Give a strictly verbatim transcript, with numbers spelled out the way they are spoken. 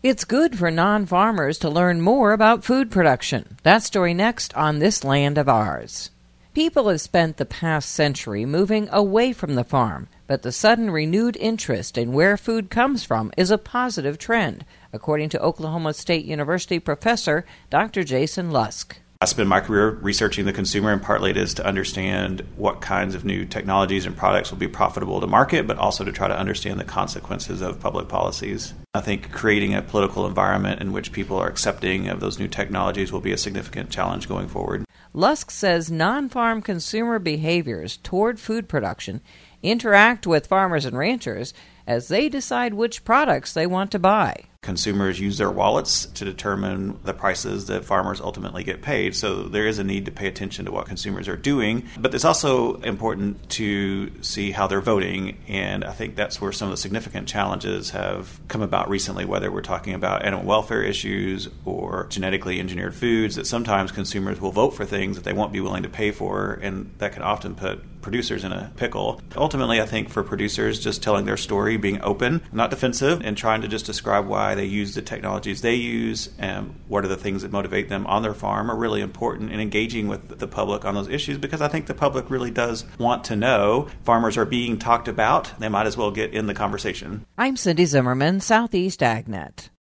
It's good for non-farmers to learn more about food production. That story next on This Land of Ours. People have spent the past century moving away from the farm, but the sudden renewed interest in where food comes from is a positive trend, according to Oklahoma State University professor Doctor Jason Lusk. I spend my career researching the consumer, and partly it is to understand what kinds of new technologies and products will be profitable to market, but also to try to understand the consequences of public policies. I think creating a political environment in which people are accepting of those new technologies will be a significant challenge going forward. Lusk says non-farm consumer behaviors toward food production interact with farmers and ranchers as they decide which products they want to buy. Consumers use their wallets to determine the prices that farmers ultimately get paid. So there is a need to pay attention to what consumers are doing. But it's also important to see how they're voting. And I think that's where some of the significant challenges have come about recently, whether we're talking about animal welfare issues or genetically engineered foods, that sometimes consumers will vote for things that they won't be willing to pay for. And that can often put producers in a pickle. Ultimately, I think for producers, just telling their story, being open, not defensive, and trying to just describe why they use the technologies they use and what are the things that motivate them on their farm are really important in engaging with the public on those issues, because I think the public really does want to know. Farmers are being talked about. They might as well get in the conversation. I'm Cindy Zimmerman, Southeast AgNet.